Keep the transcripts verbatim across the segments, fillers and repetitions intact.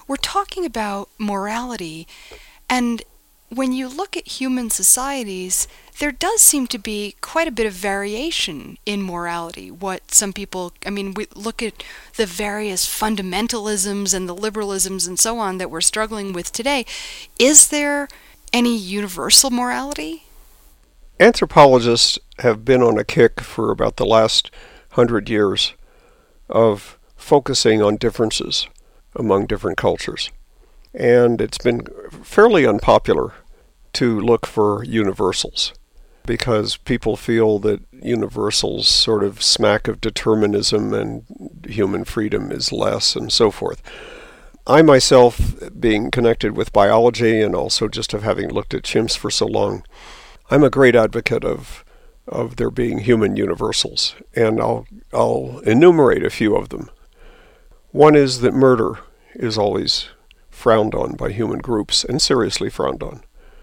we're talking about morality, and when you look at human societies, there does seem to be quite a bit of variation in morality. What some people, I mean, we look at the various fundamentalisms and the liberalisms and so on that we're struggling with today. Is there any universal morality? Anthropologists have been on a kick for about the last hundred years of focusing on differences among different cultures. And it's been fairly unpopular to look for universals because people feel that universals sort of smack of determinism and human freedom is less and so forth. I myself, being connected with biology and also just of having looked at chimps for so long, I'm a great advocate of of there being human universals, and I'll I'll enumerate a few of them. One is that murder is always frowned on by human groups and seriously frowned on.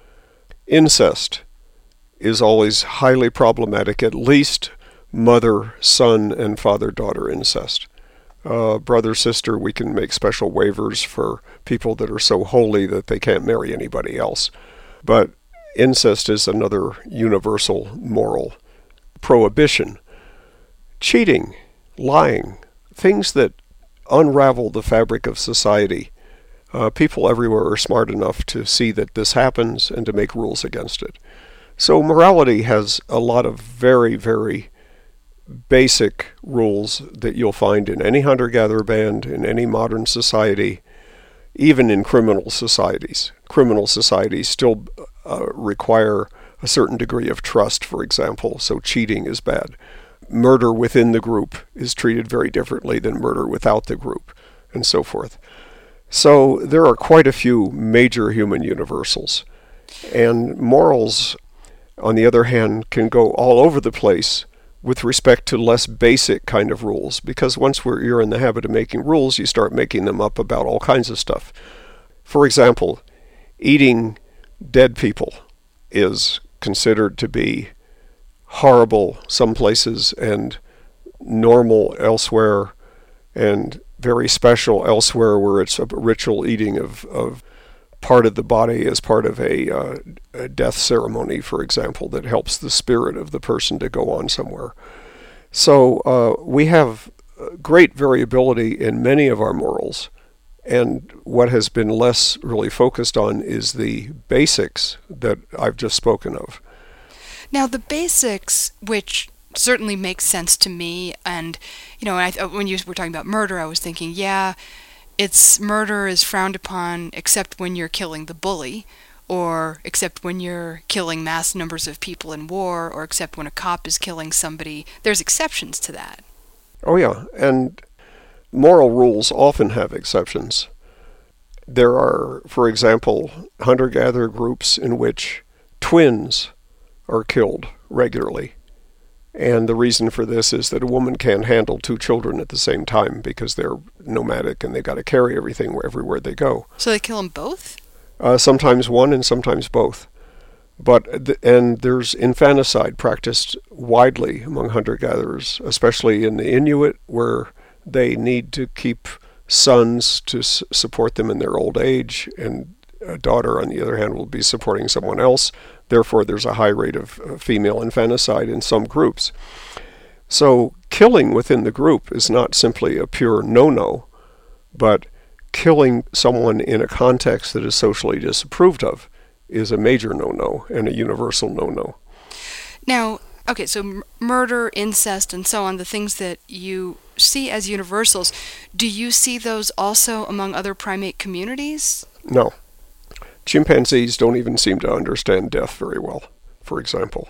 Incest is always highly problematic, at least mother, son, and father-daughter incest. Uh, brother, sister, we can make special waivers for people that are so holy that they can't marry anybody else. But incest is another universal moral prohibition. Cheating, lying, things that unravel the fabric of society. Uh, people everywhere are smart enough to see that this happens and to make rules against it. So morality has a lot of very, very basic rules that you'll find in any hunter-gatherer band, in any modern society, even in criminal societies. Criminal societies still uh, require a certain degree of trust, for example, so cheating is bad. Murder within the group is treated very differently than murder without the group, and so forth. So there are quite a few major human universals. And morals, on the other hand, can go all over the place with respect to less basic kind of rules, because once we're, you're in the habit of making rules, you start making them up about all kinds of stuff. For example, eating dead people is considered to be horrible some places and normal elsewhere, and very special elsewhere where it's a ritual eating of, of part of the body as part of a, uh, a death ceremony, for example, that helps the spirit of the person to go on somewhere. So uh, we have great variability in many of our morals, and what has been less really focused on is the basics that I've just spoken of. Now, the basics, which certainly makes sense to me, and, you know, I, when you were talking about murder, I was thinking, yeah, it's murder is frowned upon except when you're killing the bully, or except when you're killing mass numbers of people in war, or except when a cop is killing somebody. There's exceptions to that. Oh yeah, and moral rules often have exceptions. There are, for example, hunter-gatherer groups in which twins are killed regularly. And the reason for this is that a woman can't handle two children at the same time because they're nomadic and they've got to carry everything everywhere they go. So they kill them both? Uh, sometimes one and sometimes both. But th- and there's infanticide practiced widely among hunter-gatherers, especially in the Inuit, where they need to keep sons to s- support them in their old age, and a daughter, on the other hand, will be supporting someone else. Therefore, there's a high rate of uh, female infanticide in some groups. So killing within the group is not simply a pure no-no, but killing someone in a context that is socially disapproved of is a major no-no and a universal no-no. Now, okay, so m- murder, incest, and so on, the things that you see as universals, do you see those also among other primate communities? No. Chimpanzees don't even seem to understand death very well, for example.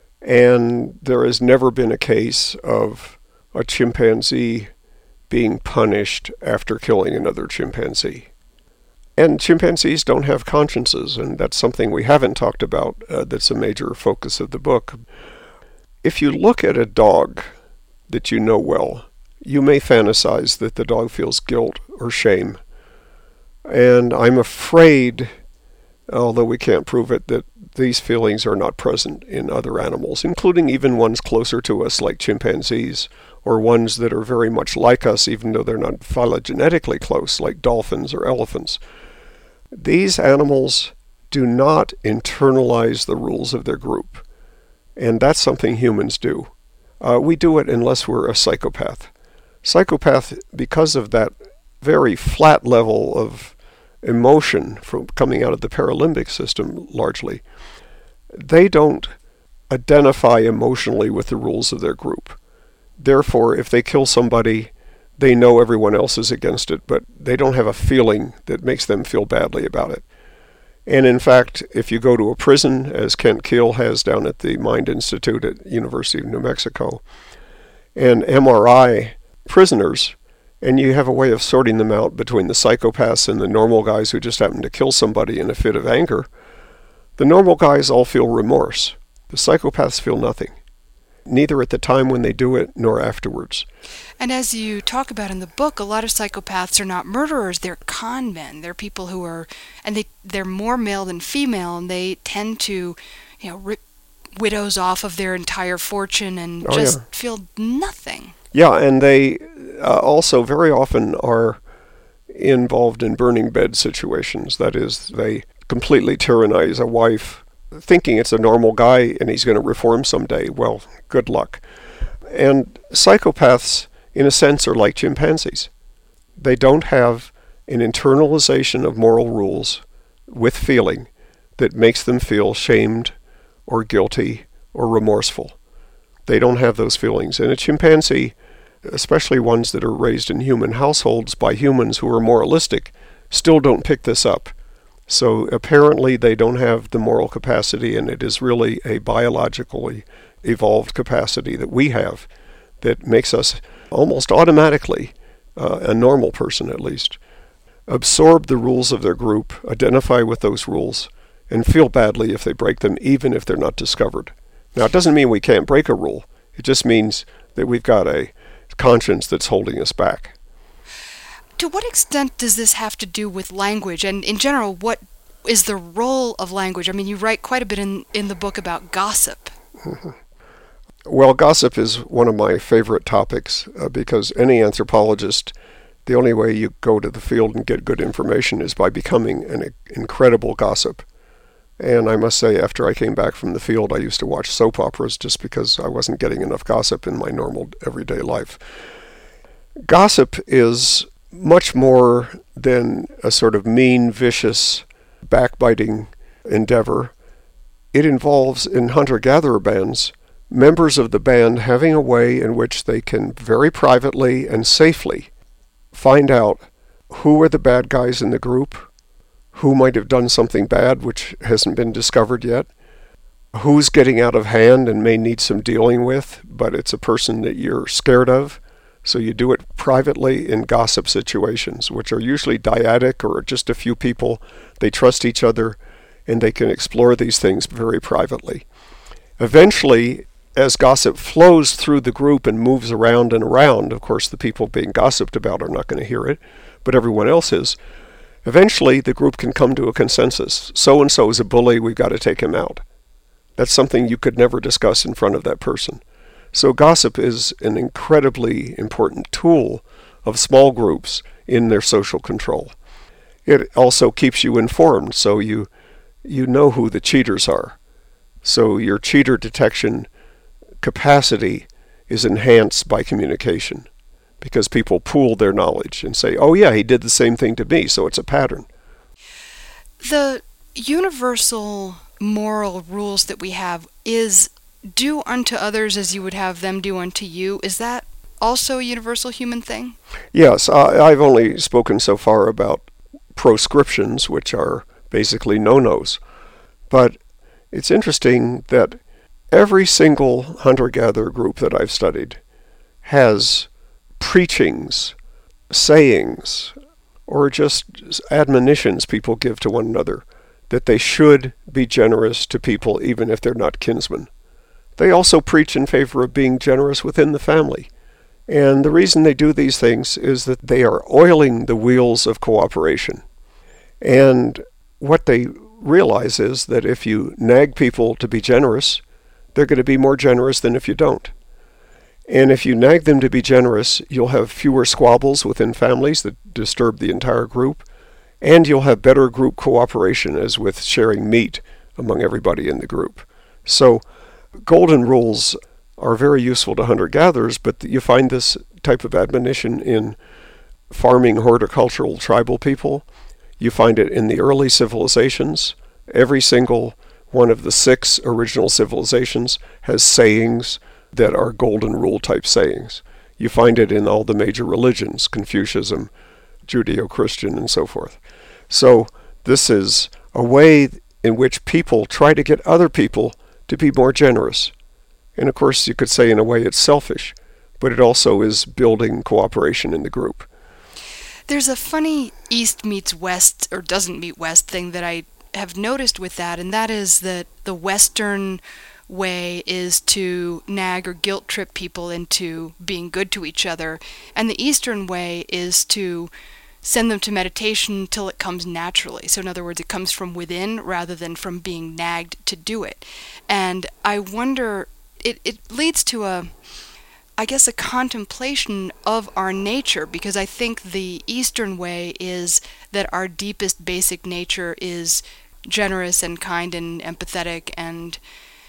And there has never been a case of a chimpanzee being punished after killing another chimpanzee. And chimpanzees don't have consciences, and that's something we haven't talked about uh, that's a major focus of the book. If you look at a dog that you know well, you may fantasize that the dog feels guilt or shame. And I'm afraid, although we can't prove it, that these feelings are not present in other animals, including even ones closer to us like chimpanzees or ones that are very much like us, even though they're not phylogenetically close, like dolphins or elephants. These animals do not internalize the rules of their group, and that's something humans do. Uh, we do it unless we're a psychopath. Psychopath, because of that very flat level of emotion from coming out of the paralimbic system largely, they don't identify emotionally with the rules of their group. Therefore, if they kill somebody, they know everyone else is against it, but they don't have a feeling that makes them feel badly about it. And in fact, if you go to a prison, as Kent Keel has down at the Mind Institute at University of New Mexico, and M R I prisoners, and you have a way of sorting them out between the psychopaths and the normal guys who just happen to kill somebody in a fit of anger, the normal guys all feel remorse. The psychopaths feel nothing, neither at the time when they do it nor afterwards. And as you talk about in the book, a lot of psychopaths are not murderers, they're con men. They're people who are, and they, they're more male than female, and they tend to, you know, rip widows off of their entire fortune and oh, just yeah. feel nothing. Yeah, and they uh, also very often are involved in burning bed situations. That is, they completely tyrannize a wife, thinking it's a normal guy and he's going to reform someday. Well, good luck. And psychopaths, in a sense, are like chimpanzees. They don't have an internalization of moral rules with feeling that makes them feel shamed or guilty or remorseful. They don't have those feelings. And a chimpanzee, especially ones that are raised in human households by humans who are moralistic, still don't pick this up. So apparently they don't have the moral capacity, and it is really a biologically evolved capacity that we have that makes us almost automatically, uh, a normal person at least, absorb the rules of their group, identify with those rules, and feel badly if they break them, even if they're not discovered. Now, it doesn't mean we can't break a rule. It just means that we've got a conscience that's holding us back. To what extent does this have to do with language? And in general, what is the role of language? I mean, you write quite a bit in, in the book about gossip. Mm-hmm. Well, gossip is one of my favorite topics uh, because any anthropologist, the only way you go to the field and get good information is by becoming an incredible gossip. And I must say, after I came back from the field, I used to watch soap operas just because I wasn't getting enough gossip in my normal everyday life. Gossip is much more than a sort of mean, vicious, backbiting endeavor. It involves, in hunter-gatherer bands, members of the band having a way in which they can very privately and safely find out who are the bad guys in the group, who might have done something bad which hasn't been discovered yet, who's getting out of hand and may need some dealing with, but it's a person that you're scared of. So you do it privately in gossip situations, which are usually dyadic or just a few people. They trust each other, and they can explore these things very privately. Eventually, as gossip flows through the group and moves around and around, of course the people being gossiped about are not going to hear it, but everyone else is. Eventually, the group can come to a consensus. So-and-so is a bully, we've got to take him out. That's something you could never discuss in front of that person. So gossip is an incredibly important tool of small groups in their social control. It also keeps you informed, so you you know who the cheaters are. So your cheater detection capacity is enhanced by communication, because people pool their knowledge and say, oh yeah, he did the same thing to me, so it's a pattern. The universal moral rules that we have is do unto others as you would have them do unto you. Is that also a universal human thing? Yes, I, I've only spoken so far about proscriptions, which are basically no-nos. But it's interesting that every single hunter-gatherer group that I've studied has preachings, sayings, or just admonitions people give to one another that they should be generous to people even if they're not kinsmen. They also preach in favor of being generous within the family. And the reason they do these things is that they are oiling the wheels of cooperation. And what they realize is that if you nag people to be generous, they're going to be more generous than if you don't. And if you nag them to be generous, you'll have fewer squabbles within families that disturb the entire group, and you'll have better group cooperation, as with sharing meat among everybody in the group. So golden rules are very useful to hunter-gatherers, but you find this type of admonition in farming, horticultural, tribal people. You find it in the early civilizations. Every single one of the six original civilizations has sayings that are golden rule type sayings. You find it in all the major religions, Confucianism, Judeo-Christian, and so forth. So this is a way in which people try to get other people to be more generous. And of course, you could say in a way it's selfish, but it also is building cooperation in the group. There's a funny East meets West, or doesn't meet West thing that I have noticed with that, and that is that the Western way is to nag or guilt trip people into being good to each other, and the Eastern way is to send them to meditation till it comes naturally. So in other words, it comes from within rather than from being nagged to do it. And I wonder, it, it leads to a, I guess, a contemplation of our nature, because I think the Eastern way is that our deepest basic nature is generous and kind and empathetic and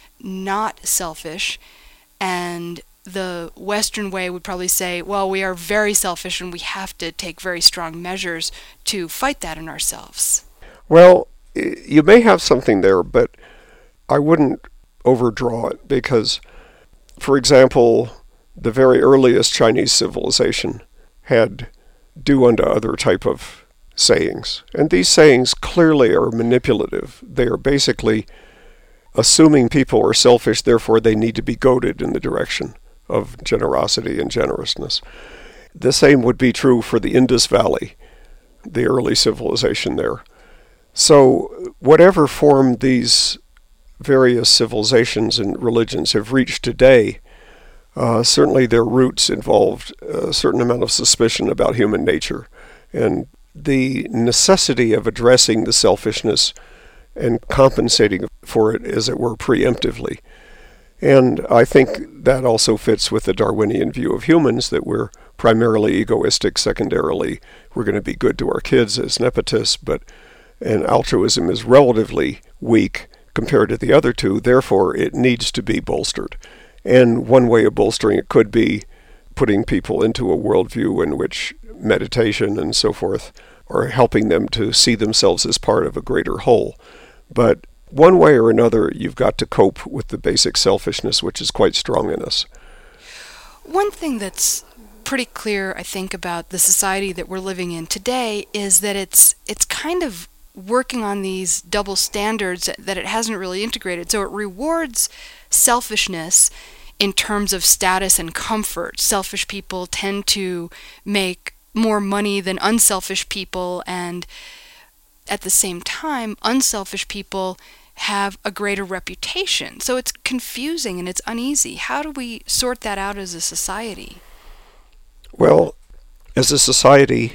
not selfish, and the Western way would probably say, well, we are very selfish and we have to take very strong measures to fight that in ourselves. Well, you may have something there, but I wouldn't overdraw it, because, for example, the very earliest Chinese civilization had do unto other type of sayings. And these sayings clearly are manipulative. They are basically assuming people are selfish, therefore they need to be goaded in the direction of generosity and generousness. The same would be true for the Indus Valley, the early civilization there. So whatever form these various civilizations and religions have reached today, uh, certainly their roots involved a certain amount of suspicion about human nature and the necessity of addressing the selfishness and compensating for it, as it were, preemptively. And I think that also fits with the Darwinian view of humans, that we're primarily egoistic, secondarily we're going to be good to our kids as nepotists, but and altruism is relatively weak compared to the other two, therefore it needs to be bolstered. And one way of bolstering it could be putting people into a worldview in which meditation and so forth are helping them to see themselves as part of a greater whole. But one way or another, you've got to cope with the basic selfishness, which is quite strong in us. One thing that's pretty clear, I think, about the society that we're living in today is that it's it's kind of working on these double standards that it hasn't really integrated. So it rewards selfishness in terms of status and comfort. Selfish people tend to make more money than unselfish people, and at the same time, unselfish people have a greater reputation. So it's confusing and it's uneasy. How do we sort that out as a society? Well, as a society,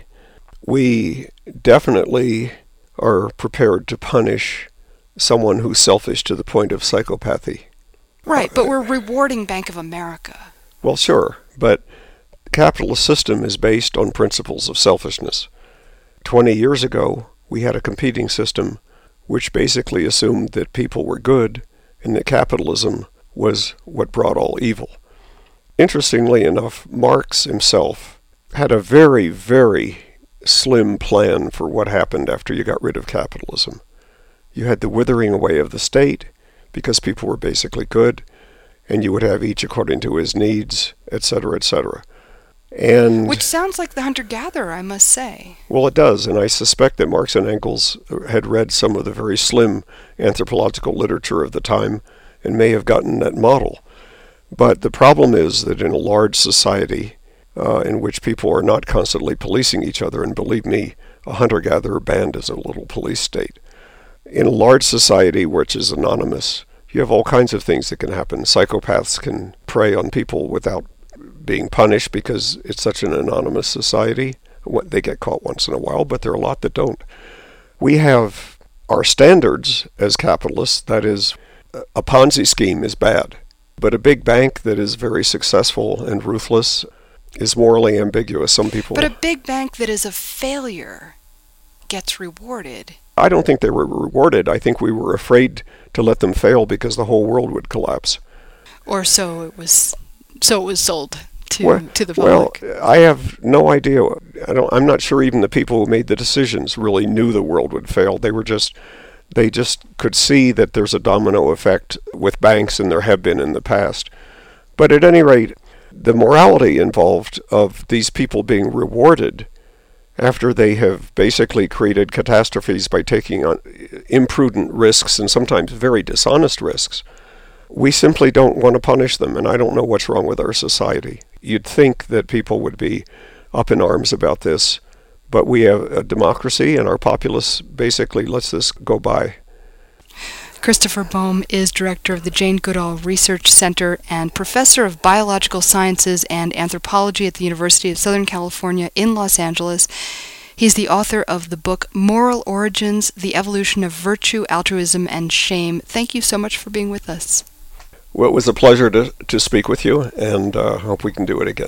we definitely are prepared to punish someone who's selfish to the point of psychopathy. Right, but we're rewarding Bank of America. Well, sure, but the capitalist system is based on principles of selfishness. Twenty years ago, we had a competing system which basically assumed that people were good and that capitalism was what brought all evil. Interestingly enough, Marx himself had a very, very slim plan for what happened after you got rid of capitalism. You had the withering away of the state because people were basically good, and you would have each according to his needs, et cetera, et cetera. And which sounds like the hunter-gatherer, I must say. Well, it does, and I suspect that Marx and Engels had read some of the very slim anthropological literature of the time and may have gotten that model. But the problem is that in a large society uh, in which people are not constantly policing each other, and believe me, a hunter-gatherer band is a little police state. In a large society which is anonymous, you have all kinds of things that can happen. Psychopaths can prey on people without being punished because it's such an anonymous society. They get caught once in a while, but there are a lot that don't. We have our standards as capitalists. That is, a Ponzi scheme is bad. But a big bank that is very successful and ruthless is morally ambiguous. Some people... But a big bank that is a failure gets rewarded. I don't think they were rewarded. I think we were afraid to let them fail because the whole world would collapse. Or so it was. So it was sold to well, to the public. Well, I have no idea. I don't. I'm not sure even the people who made the decisions really knew the world would fail. They were just. They just could see that there's a domino effect with banks, and there have been in the past. But at any rate, the morality involved of these people being rewarded after they have basically created catastrophes by taking on imprudent risks and sometimes very dishonest risks, we simply don't want to punish them, and I don't know what's wrong with our society. You'd think that people would be up in arms about this, but we have a democracy, and our populace basically lets this go by. Christopher Boehm is director of the Jane Goodall Research Center and professor of biological sciences and anthropology at the University of Southern California in Los Angeles. He's the author of the book Moral Origins, The Evolution of Virtue, Altruism, and Shame. Thank you so much for being with us. Well, it was a pleasure to, to speak with you, and I uh, hope we can do it again.